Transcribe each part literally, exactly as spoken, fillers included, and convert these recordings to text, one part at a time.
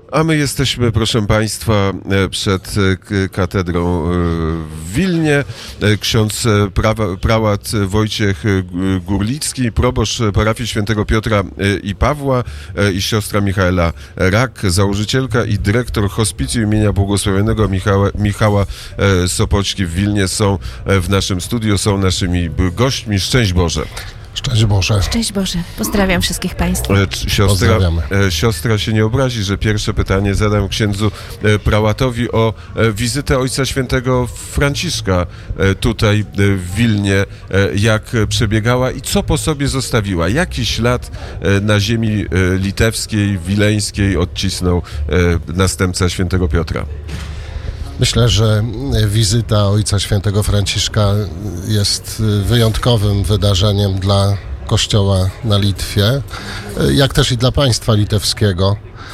A my jesteśmy, proszę Państwa, przed katedrą w Wilnie. Ksiądz prawa, prałat Wojciech Gurlicki, proboszcz parafii świętego Piotra i Pawła, i siostra Michaela Rak, założycielka i dyrektor hospicjum imienia błogosławionego Michała, Michała Sopoćki w Wilnie są w naszym studiu, są naszymi gośćmi. Szczęść Boże. Szczęść Boże. Szczęść Boże. Pozdrawiam wszystkich Państwa. Siostra, siostra się nie obrazi, że pierwsze pytanie zadam księdzu prałatowi o wizytę Ojca Świętego Franciszka tutaj w Wilnie. Jak przebiegała i co po sobie zostawiła? Jaki ślad na ziemi litewskiej, wileńskiej odcisnął następca Świętego Piotra? Myślę, że wizyta Ojca Świętego Franciszka jest wyjątkowym wydarzeniem dla Kościoła na Litwie, jak też i dla państwa litewskiego.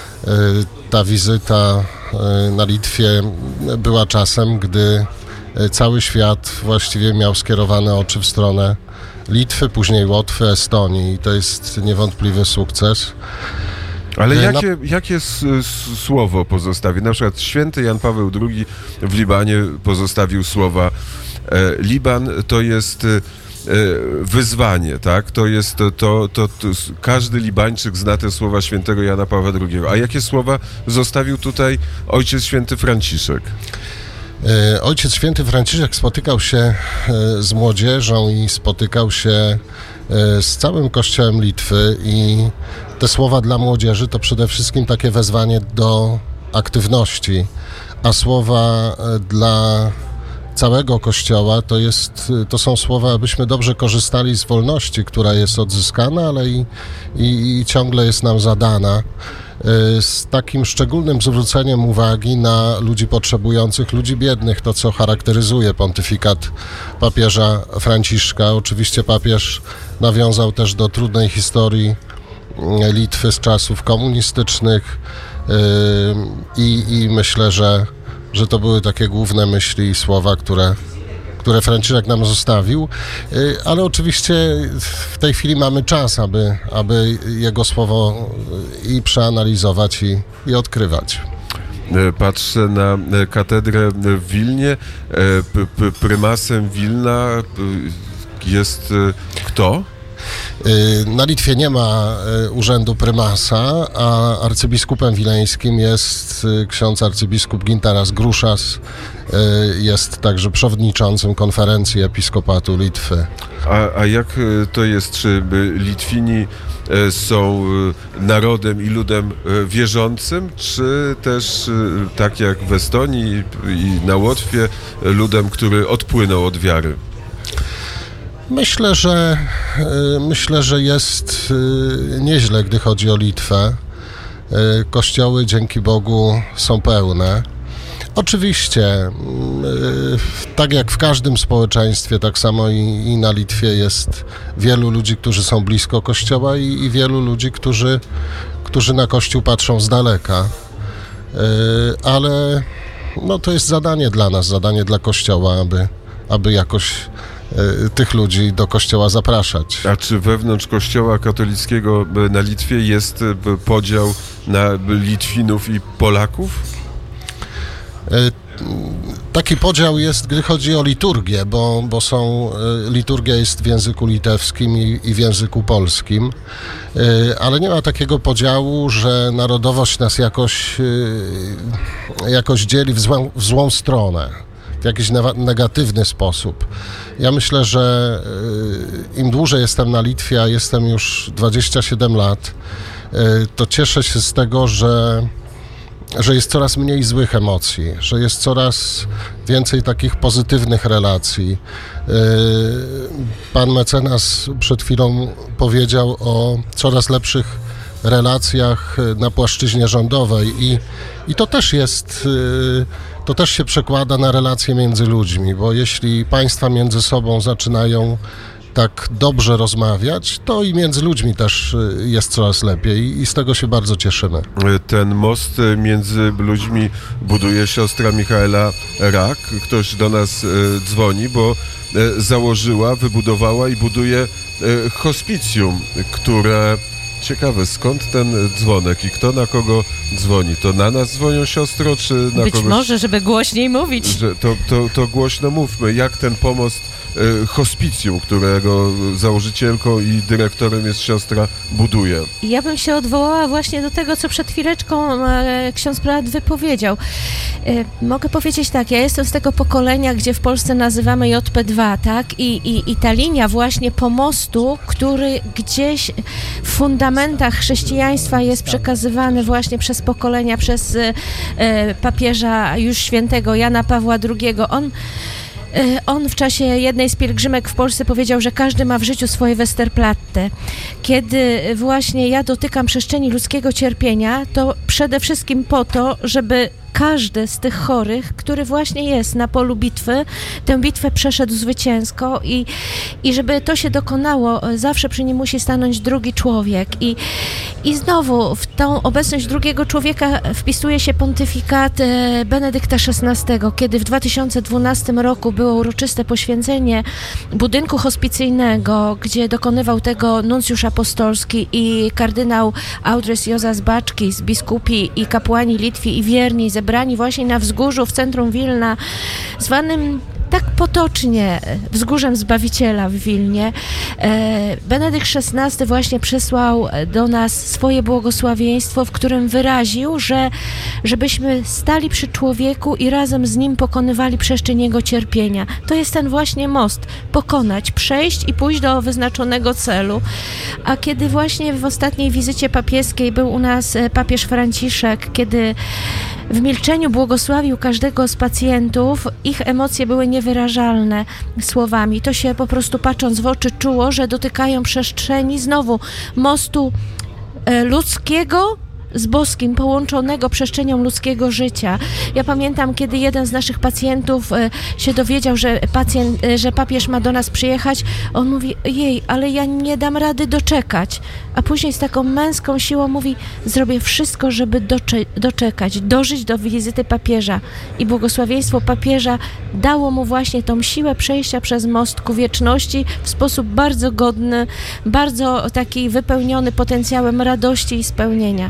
Ta wizyta na Litwie była czasem, gdy cały świat właściwie miał skierowane oczy w stronę Litwy, później Łotwy, Estonii i to jest niewątpliwy sukces. Ale jakie, jakie s, s, słowo pozostawił? Na przykład święty Jan Paweł drugi w Libanie pozostawił słowa e, Liban to jest e, wyzwanie, tak? To jest to, to, to, to każdy Libańczyk zna te słowa świętego Jana Pawła drugiego. A jakie słowa zostawił tutaj Ojciec Święty Franciszek? Ojciec Święty Franciszek spotykał się z młodzieżą i spotykał się z całym Kościołem Litwy i te słowa dla młodzieży to przede wszystkim takie wezwanie do aktywności, a słowa dla całego Kościoła to, jest, to są słowa, abyśmy dobrze korzystali z wolności, która jest odzyskana, ale i, i, i ciągle jest nam zadana, z takim szczególnym zwróceniem uwagi na ludzi potrzebujących, ludzi biednych, to co charakteryzuje pontyfikat papieża Franciszka. Oczywiście papież nawiązał też do trudnej historii Litwy z czasów komunistycznych i, i myślę, że, że to były takie główne myśli i słowa, które które Franciszek nam zostawił, ale oczywiście w tej chwili mamy czas, aby, aby jego słowo i przeanalizować i, i odkrywać. Patrzę na katedrę w Wilnie. Prymasem Wilna jest kto? Na Litwie nie ma urzędu prymasa, a arcybiskupem wileńskim jest ksiądz arcybiskup Gintaras Grušas, jest także przewodniczącym konferencji episkopatu Litwy. A, a jak to jest, czy Litwini są narodem i ludem wierzącym, czy też tak jak w Estonii i na Łotwie ludem, który odpłynął od wiary? Myślę, że myślę, że jest nieźle, gdy chodzi o Litwę. Kościoły, dzięki Bogu, są pełne. Oczywiście, tak jak w każdym społeczeństwie, tak samo i, i na Litwie jest wielu ludzi, którzy są blisko Kościoła i, i wielu ludzi, którzy, którzy na Kościół patrzą z daleka. Ale no, to jest zadanie dla nas, zadanie dla Kościoła, aby, aby jakoś tych ludzi do Kościoła zapraszać. A czy wewnątrz Kościoła katolickiego na Litwie jest podział na Litwinów i Polaków? Taki podział jest, gdy chodzi o liturgię, bo, bo są, liturgia jest w języku litewskim i, i w języku polskim, ale nie ma takiego podziału, że narodowość nas jakoś, jakoś dzieli w złą, w złą stronę, w jakiś negatywny sposób. Ja myślę, że im dłużej jestem na Litwie, a jestem już dwadzieścia siedem lat, to cieszę się z tego, że że jest coraz mniej złych emocji, że jest coraz więcej takich pozytywnych relacji. Pan mecenas przed chwilą powiedział o coraz lepszych relacjach na płaszczyźnie rządowej i, i to też jest, to też się przekłada na relacje między ludźmi, bo jeśli państwa między sobą zaczynają tak dobrze rozmawiać, to i między ludźmi też jest coraz lepiej i z tego się bardzo cieszymy. Ten most między ludźmi buduje siostra Michaela Rak. Ktoś do nas dzwoni, bo założyła, wybudowała i buduje hospicjum, które ciekawe, skąd ten dzwonek i kto na kogo dzwoni? To na nas dzwonią siostro, czy na Być kogoś? może, żeby głośniej mówić. Że to, to, to głośno mówmy, jak ten pomost e, hospicjum, którego założycielką i dyrektorem jest siostra, buduje. Ja bym się odwołała właśnie do tego, co przed chwileczką e, ksiądz prałat wypowiedział. E, mogę powiedzieć tak, ja jestem z tego pokolenia, gdzie w Polsce nazywamy J P dwa, tak? I, i, i ta linia właśnie pomostu, który gdzieś w fundamentach chrześcijaństwa jest przekazywany właśnie przez pokolenia, przez e, papieża już świętego Jana Pawła drugiego. On On w czasie jednej z pielgrzymek w Polsce powiedział, że każdy ma w życiu swoje Westerplatte. Kiedy właśnie ja dotykam przestrzeni ludzkiego cierpienia, to przede wszystkim po to, żeby każdy z tych chorych, który właśnie jest na polu bitwy, tę bitwę przeszedł zwycięsko i, i żeby to się dokonało, zawsze przy nim musi stanąć drugi człowiek. I, i znowu w tą obecność drugiego człowieka wpisuje się pontyfikat Benedykta szesnastego, kiedy w dwa tysiące dwunastym roku było uroczyste poświęcenie budynku hospicyjnego, gdzie dokonywał tego nuncjusz apostolski i kardynał Audrys Jozas Baczkis, biskupi i kapłani Litwi i wierni zebrani właśnie na wzgórzu w centrum Wilna, zwanym tak potocznie Wzgórzem Zbawiciela w Wilnie. Benedykt szesnasty właśnie przysłał do nas swoje błogosławieństwo, w którym wyraził, że żebyśmy stali przy człowieku i razem z nim pokonywali przestrzeń jego cierpienia. To jest ten właśnie most. Pokonać, przejść i pójść do wyznaczonego celu. A kiedy właśnie w ostatniej wizycie papieskiej był u nas papież Franciszek, kiedy w milczeniu błogosławił każdego z pacjentów, ich emocje były niewyrażalne słowami. To się po prostu patrząc w oczy czuło, że dotykają przestrzeni znowu mostu e, ludzkiego z boskim, połączonego przestrzenią ludzkiego życia. Ja pamiętam, kiedy jeden z naszych pacjentów e, się dowiedział, że pacjent, e, że papież ma do nas przyjechać, on mówi, jej, ale ja nie dam rady doczekać. A później z taką męską siłą mówi, zrobię wszystko, żeby docze- doczekać, dożyć do wizyty papieża. I błogosławieństwo papieża dało mu właśnie tą siłę przejścia przez most ku wieczności w sposób bardzo godny, bardzo taki wypełniony potencjałem radości i spełnienia.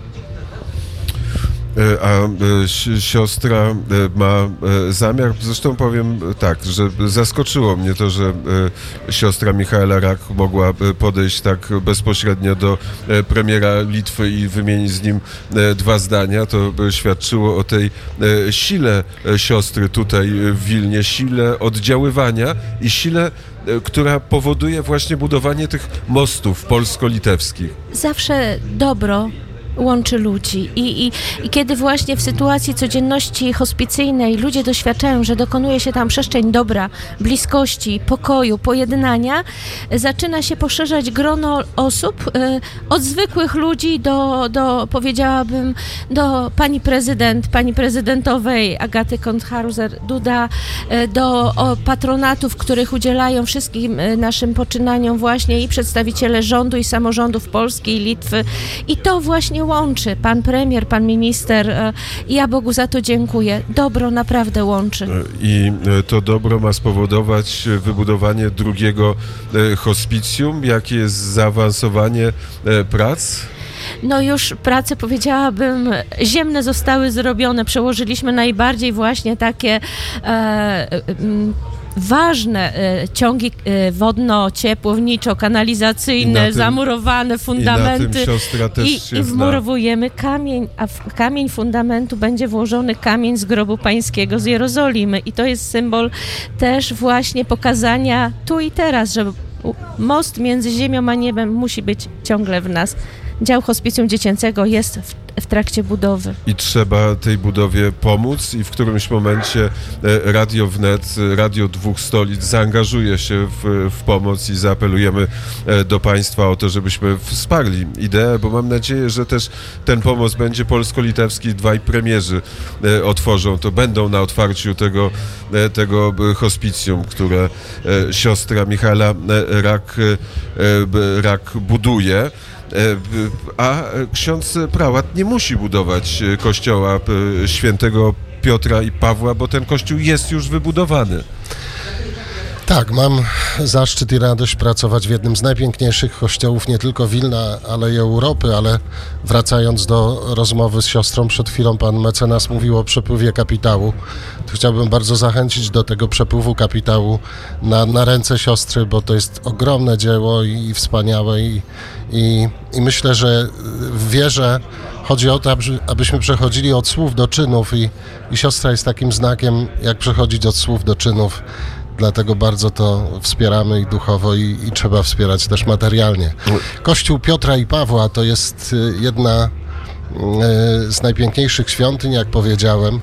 A siostra ma zamiar, zresztą powiem tak, że zaskoczyło mnie to, że siostra Michaela Rak mogła podejść tak bezpośrednio do premiera Litwy i wymienić z nim dwa zdania. To świadczyło o tej sile siostry tutaj w Wilnie, sile oddziaływania i sile, która powoduje właśnie budowanie tych mostów polsko-litewskich. Zawsze dobro łączy ludzi I, i, i kiedy właśnie w sytuacji codzienności hospicyjnej ludzie doświadczają, że dokonuje się tam przestrzeń dobra, bliskości, pokoju, pojednania, zaczyna się poszerzać grono osób, y, od zwykłych ludzi do, do, powiedziałabym, do pani prezydent, pani prezydentowej Agaty Kondt-Haruser-Duda, y, do o, patronatów, których udzielają wszystkim y, naszym poczynaniom właśnie i przedstawiciele rządu i samorządów Polski i Litwy. I to właśnie łączy. Pan premier, pan minister i ja Bogu za to dziękuję. Dobro naprawdę łączy. I to dobro ma spowodować wybudowanie drugiego hospicjum. Jakie jest zaawansowanie prac? No już prace, powiedziałabym, ziemne zostały zrobione. Przełożyliśmy najbardziej właśnie takie e, e, ważne e, ciągi e, wodno-ciepłowniczo-kanalizacyjne, tym, zamurowane fundamenty. I na tym siostra też I, się i zna. wmurowujemy kamień, a w kamień fundamentu będzie włożony kamień z grobu pańskiego z Jerozolimy. I to jest symbol też właśnie pokazania tu i teraz, że most między ziemią a niebem musi być ciągle w nas. Dział hospicjum dziecięcego jest w, w trakcie budowy. I trzeba tej budowie pomóc i w którymś momencie Radio Wnet, Radio Dwóch Stolic zaangażuje się w, w pomoc i zaapelujemy do Państwa o to, żebyśmy wsparli ideę, bo mam nadzieję, że też ten pomost będzie polsko-litewski. Dwaj premierzy otworzą, to będą na otwarciu tego, tego hospicjum, które siostra Michaela Rak, Rak buduje. A ksiądz prałat nie musi budować kościoła świętego Piotra i Pawła, bo ten kościół jest już wybudowany. Tak, mam zaszczyt i radość pracować w jednym z najpiękniejszych kościołów nie tylko Wilna, ale i Europy, ale wracając do rozmowy z siostrą, przed chwilą pan mecenas mówił o przepływie kapitału. To chciałbym bardzo zachęcić do tego przepływu kapitału na, na ręce siostry, bo to jest ogromne dzieło i, i wspaniałe i, i, i myślę, że w wierze chodzi o to, aby, abyśmy przechodzili od słów do czynów i, i siostra jest takim znakiem, jak przechodzić od słów do czynów. Dlatego bardzo to wspieramy i duchowo, i, i trzeba wspierać też materialnie. Kościół Piotra i Pawła to jest jedna z najpiękniejszych świątyń, jak powiedziałem.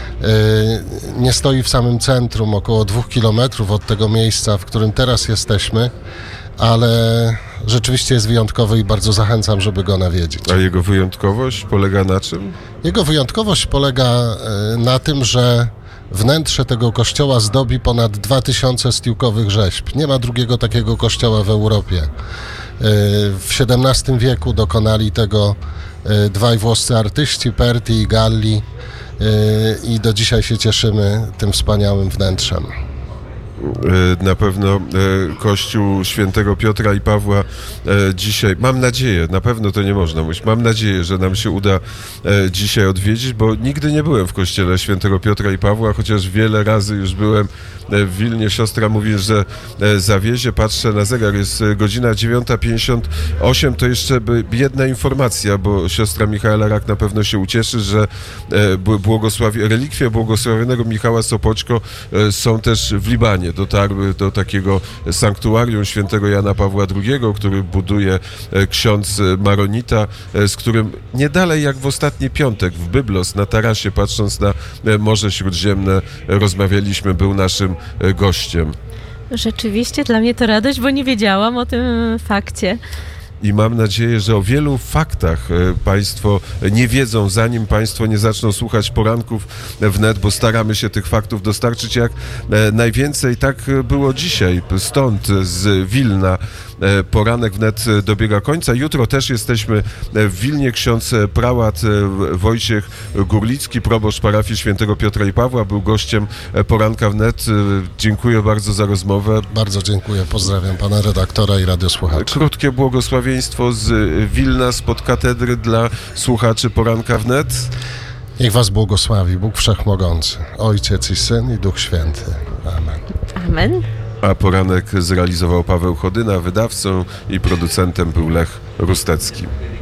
Nie stoi w samym centrum, około dwóch kilometrów od tego miejsca, w którym teraz jesteśmy, ale rzeczywiście jest wyjątkowy i bardzo zachęcam, żeby go nawiedzić. A jego wyjątkowość polega na czym? Jego wyjątkowość polega na tym, że wnętrze tego kościoła zdobi ponad dwa tysiące stiukowych rzeźb. Nie ma drugiego takiego kościoła w Europie. W siedemnastym wieku dokonali tego dwaj włoscy artyści, Perti i Galli, i do dzisiaj się cieszymy tym wspaniałym wnętrzem. Na pewno Kościół Świętego Piotra i Pawła dzisiaj, mam nadzieję, na pewno to nie można mówić, mam nadzieję, że nam się uda dzisiaj odwiedzić, bo nigdy nie byłem w Kościele Świętego Piotra i Pawła, chociaż wiele razy już byłem w Wilnie. Siostra mówi, że zawiezie, patrzę na zegar, jest godzina dziewiąta pięćdziesiąt osiem, to jeszcze jedna informacja, bo siostra Michaela Rak na pewno się ucieszy, że błogosławi, relikwie błogosławionego Michała Sopoćko są też w Libanie. Dotarły do takiego sanktuarium świętego Jana Pawła drugiego, który buduje ksiądz Maronita, z którym nie dalej jak w ostatni piątek w Byblos na tarasie, patrząc na Morze Śródziemne, rozmawialiśmy, był naszym gościem. Rzeczywiście dla mnie to radość, bo nie wiedziałam o tym fakcie. I mam nadzieję, że o wielu faktach Państwo nie wiedzą, zanim Państwo nie zaczną słuchać poranków wnet, bo staramy się tych faktów dostarczyć jak najwięcej. Tak było dzisiaj, stąd z Wilna. Poranek wnet dobiega końca. Jutro też jesteśmy w Wilnie. Ksiądz prałat Wojciech Górlicki, proboszcz parafii Świętego Piotra i Pawła, był gościem poranka wnet. Dziękuję bardzo za rozmowę. Bardzo dziękuję. Pozdrawiam pana redaktora i radiosłuchaczy. Krótkie błogosławieństwo z Wilna, spod katedry dla słuchaczy poranka wnet. Niech was błogosławi Bóg Wszechmogący, Ojciec i Syn i Duch Święty. Amen. Amen. A poranek zrealizował Paweł Chodyna, wydawcą i producentem był Lech Rustecki.